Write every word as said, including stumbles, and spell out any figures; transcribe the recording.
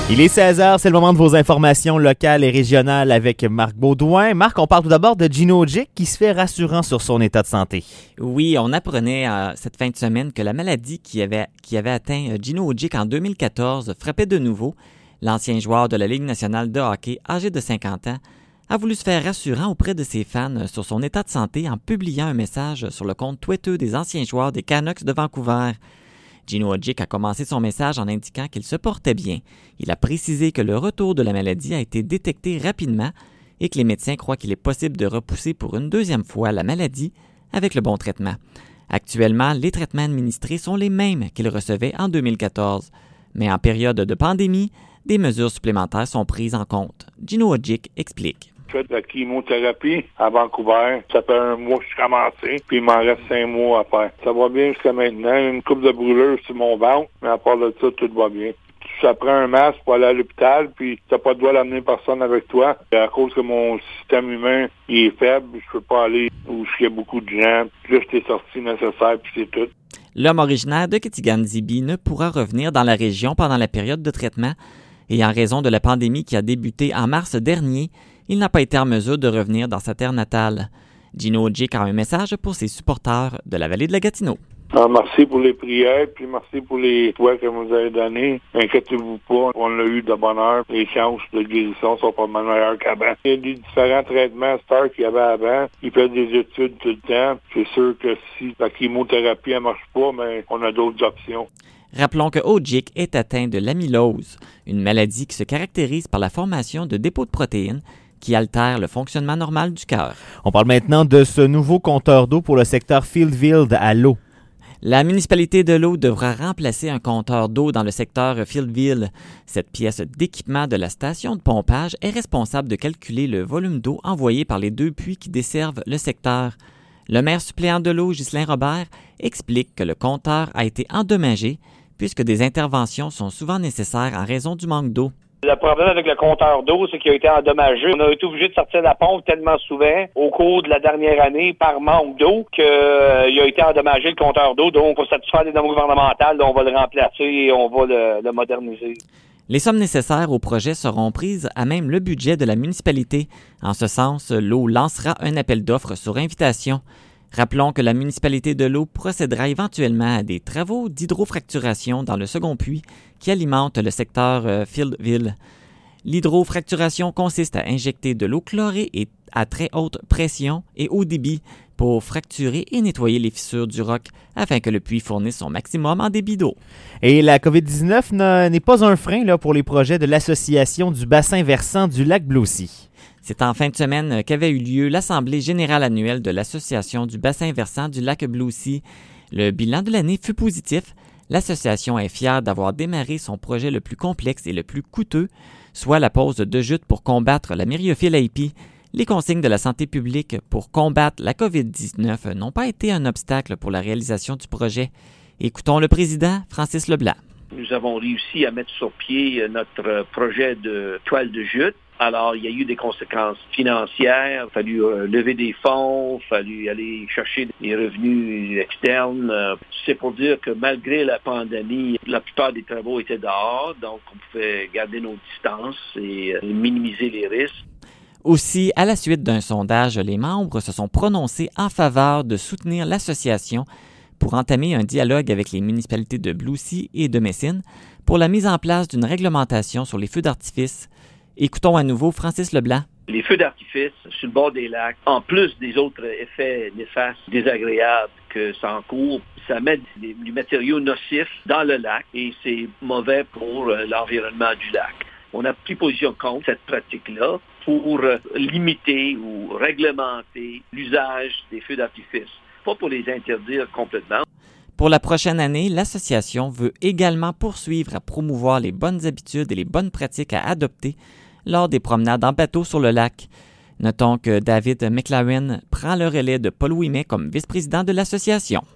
Il est seize heures, c'est le moment de vos informations locales et régionales avec Marc Baudouin. Marc, on parle tout d'abord de Gino Odjick qui se fait rassurant sur son état de santé. Oui, on apprenait euh, cette fin de semaine que la maladie qui avait, qui avait atteint Gino Odjick en deux mille quatorze frappait de nouveau. L'ancien joueur de la Ligue nationale de hockey, âgé de cinquante ans, a voulu se faire rassurant auprès de ses fans sur son état de santé en publiant un message sur le compte Twitter des anciens joueurs des Canucks de Vancouver. Gino Odjick a commencé son message en indiquant qu'il se portait bien. Il a précisé que le retour de la maladie a été détecté rapidement et que les médecins croient qu'il est possible de repousser pour une deuxième fois la maladie avec le bon traitement. Actuellement, les traitements administrés sont les mêmes qu'il recevait en deux mille quatorze. Mais en période de pandémie, des mesures supplémentaires sont prises en compte. Gino Odjick explique. Je fais de la chimiothérapie à Vancouver. Ça fait un mois que je suis commencé, puis il m'en reste cinq mois à faire. Ça va bien jusqu'à maintenant. Une coupe de brûlure sur mon ventre, mais à part de ça, tout va bien. Ça prend un masque pour aller à l'hôpital, puis t'as pas le droit d'amener personne avec toi. Et à cause que mon système humain il est faible, je peux pas aller où il y a beaucoup de gens. Puis là, je t'ai sorti nécessaire, puis c'est tout. L'homme originaire de Kitigan-Zibi ne pourra revenir dans la région pendant la période de traitement et en raison de la pandémie qui a débuté en mars dernier, il n'a pas été en mesure de revenir dans sa terre natale. Gino Odjick a un message pour ses supporters de la vallée de la Gatineau. Ah, merci pour les prières, puis merci pour les toits que vous avez donnés. Inquiétez-vous pas, on l'a eu de bonheur. Les chances de guérison sont pas mal meilleures qu'avant. Il y a des différents traitements Star qu'il y avait avant. Il fait des études tout le temps. C'est sûr que si la chimiothérapie ne marche pas, mais on a d'autres options. Rappelons que Odjick est atteint de l'amylose, une maladie qui se caractérise par la formation de dépôts de protéines qui altèrent le fonctionnement normal du cœur. On parle maintenant de ce nouveau compteur d'eau pour le secteur Fieldville à l'eau. La municipalité de l'eau devra remplacer un compteur d'eau dans le secteur Fieldville. Cette pièce d'équipement de la station de pompage est responsable de calculer le volume d'eau envoyé par les deux puits qui desservent le secteur. Le maire suppléant de l'eau, Ghislain Robert, explique que le compteur a été endommagé puisque des interventions sont souvent nécessaires en raison du manque d'eau. Le problème avec le compteur d'eau, c'est qu'il a été endommagé. On a été obligé de sortir la pompe tellement souvent au cours de la dernière année par manque d'eau qu'il euh, a été endommagé le compteur d'eau. Donc, on va satisfaire les normes gouvernementales, donc on va le remplacer et on va le, le moderniser. Les sommes nécessaires au projet seront prises à même le budget de la municipalité. En ce sens, l'eau lancera un appel d'offres sur invitation. Rappelons que la municipalité de l'eau procédera éventuellement à des travaux d'hydrofracturation dans le second puits qui alimente le secteur euh, Fieldville. L'hydrofracturation consiste à injecter de l'eau chlorée et à très haute pression et haut débit pour fracturer et nettoyer les fissures du roc afin que le puits fournisse son maximum en débit d'eau. Et la covid dix-neuf n'est pas un frein là, pour les projets de l'Association du bassin versant du lac Blaucy. C'est en fin de semaine qu'avait eu lieu l'Assemblée générale annuelle de l'Association du bassin versant du lac Blaucy. Le bilan de l'année fut positif. L'association est fière d'avoir démarré son projet le plus complexe et le plus coûteux, soit la pose de jute pour combattre la myriophylle A P. Les consignes de la santé publique pour combattre la covid dix-neuf n'ont pas été un obstacle pour la réalisation du projet. Écoutons le président, Francis Leblanc. Nous avons réussi à mettre sur pied notre projet de toile de jute. Alors, il y a eu des conséquences financières, il a fallu euh, lever des fonds, il a fallu aller chercher des revenus externes. Euh, c'est pour dire que malgré la pandémie, la plupart des travaux étaient dehors, donc on pouvait garder nos distances et euh, minimiser les risques. Aussi, à la suite d'un sondage, les membres se sont prononcés en faveur de soutenir l'association pour entamer un dialogue avec les municipalités de Blaucy et de Messine pour la mise en place d'une réglementation sur les feux d'artifice. Écoutons à nouveau Francis Leblanc. Les feux d'artifice sur le bord des lacs, en plus des autres effets néfastes, désagréables que ça encourt, ça met des, des matériaux nocifs dans le lac et c'est mauvais pour euh, l'environnement du lac. On a pris position contre cette pratique-là pour euh, limiter ou réglementer l'usage des feux d'artifice, pas pour les interdire complètement. Pour la prochaine année, l'association veut également poursuivre à promouvoir les bonnes habitudes et les bonnes pratiques à adopter lors des promenades en bateau sur le lac. Notons que David McLaren prend le relais de Paul Ouimet comme vice-président de l'association.